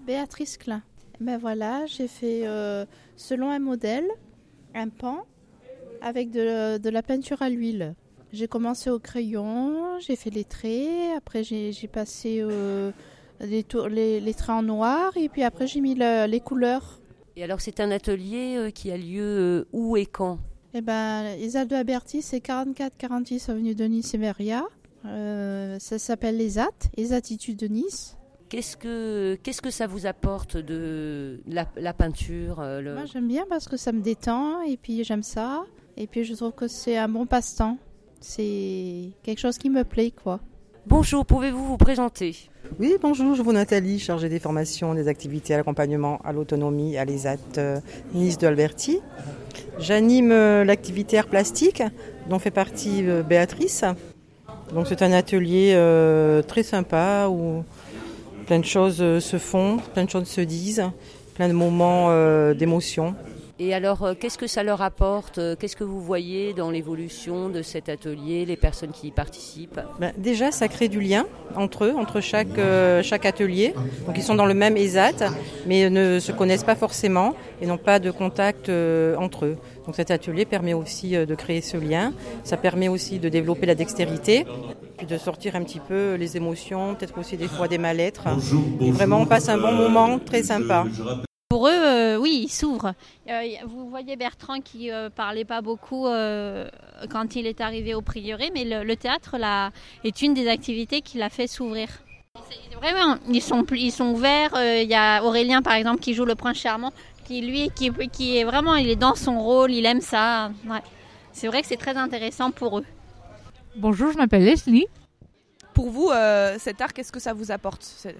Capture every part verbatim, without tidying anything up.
Béatrice Klein. Ben voilà, j'ai fait euh, selon un modèle, un pan avec de, de la peinture à l'huile. J'ai commencé au crayon, j'ai fait les traits, après j'ai, j'ai passé euh, les, tour, les, les traits en noir et puis après j'ai mis le, les couleurs. Et alors c'est un atelier euh, qui a lieu euh, où et quand ? Eh ben, Isaldo Alberti, c'est quarante-quatre quarante-six avenue de Nice et Veria. Euh, ça s'appelle les A T, les Attitudes de Nice. Qu'est-ce que, qu'est-ce que ça vous apporte de la, la peinture euh, le... Moi j'aime bien parce que ça me détend et puis j'aime ça. Et puis je trouve que c'est un bon passe-temps. C'est quelque chose qui me plaît, quoi. Bonjour, pouvez-vous vous présenter ? Oui, bonjour, je vous Nathalie, chargée des formations, des activités à l'accompagnement à l'autonomie à l'E S A T euh, Nice de Alberti. J'anime euh, l'activité art plastique dont fait partie euh, Béatrice. Donc c'est un atelier euh, très sympa où plein de choses euh, se font, plein de choses se disent, plein de moments euh, d'émotion. Et alors, euh, qu'est-ce que ça leur apporte ? Qu'est-ce que vous voyez dans l'évolution de cet atelier, les personnes qui y participent ? Ben, déjà, ça crée du lien entre eux, entre chaque, euh, chaque atelier. Donc ils sont dans le même E S A T, mais ne se connaissent pas forcément et n'ont pas de contact euh, entre eux. Donc cet atelier permet aussi euh, de créer ce lien. Ça permet aussi de développer la dextérité, puis de sortir un petit peu les émotions, peut-être aussi des fois des mal-être. Et vraiment, on passe un bon moment très sympa. Pour eux, euh, oui, ils s'ouvrent. Euh, vous voyez Bertrand qui euh, parlait pas beaucoup euh, quand il est arrivé au prieuré, mais le, le théâtre là, est une des activités qui l'a fait s'ouvrir. C'est, vraiment, ils sont, ils sont ouverts. Il euh, y a Aurélien, par exemple, qui joue le prince charmant, qui lui, qui, qui est vraiment, il est dans son rôle, il aime ça. Ouais. C'est vrai que c'est très intéressant pour eux. Bonjour, je m'appelle Leslie. Pour vous, euh, cet art, qu'est-ce que ça vous apporte ? C'est...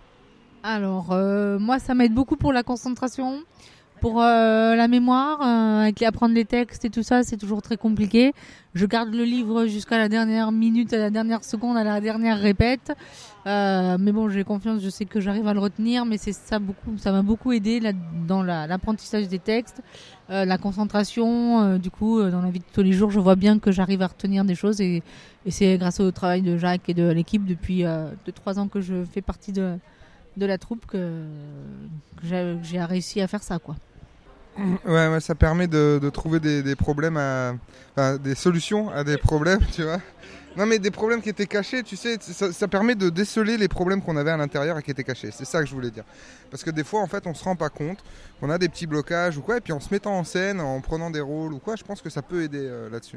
Alors, euh, moi, ça m'aide beaucoup pour la concentration, pour euh, la mémoire, euh, avec apprendre les textes et tout ça, c'est toujours très compliqué. Je garde le livre jusqu'à la dernière minute, à la dernière seconde, à la dernière répète. Euh, mais bon, j'ai confiance, je sais que j'arrive à le retenir, mais c'est ça beaucoup, ça m'a beaucoup aidé là, dans la, l'apprentissage des textes, euh, la concentration. Euh, du coup, euh, dans la vie de tous les jours, je vois bien que j'arrive à retenir des choses et, et c'est grâce au travail de Jacques et de l'équipe depuis euh, deux, trois ans que je fais partie de de la troupe que, que j'ai, j'ai réussi à faire ça, quoi. Ouais, ouais, ça permet de, de trouver des, des problèmes à, enfin, des solutions à des problèmes, tu vois. Non, mais des problèmes qui étaient cachés, tu sais, ça, ça permet de déceler les problèmes qu'on avait à l'intérieur et qui étaient cachés. C'est ça que je voulais dire. Parce que des fois, en fait, on se rend pas compte qu'on a des petits blocages ou quoi, et puis en se mettant en scène, en prenant des rôles ou quoi, je pense que ça peut aider euh, là-dessus.